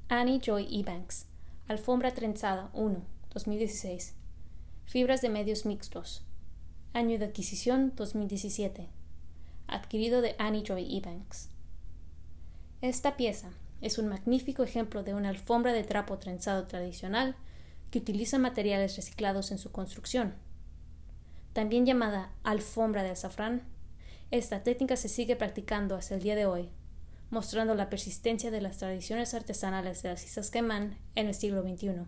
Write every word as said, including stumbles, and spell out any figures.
Annie Joy Ebanks. Alfombra trenzada uno, dos mil dieciséis. Fibras de medios mixtos. Año de adquisición dos mil diecisiete. Adquirido de Annie Joy Ebanks. Esta pieza es un magnífico ejemplo de una alfombra de trapo trenzado tradicional que utiliza materiales reciclados en su construcción. También llamada alfombra de azafrán, esta técnica se sigue practicando hasta el día de hoy, mostrando la persistencia de las tradiciones artesanales de las Islas Caimán en el siglo veintiuno.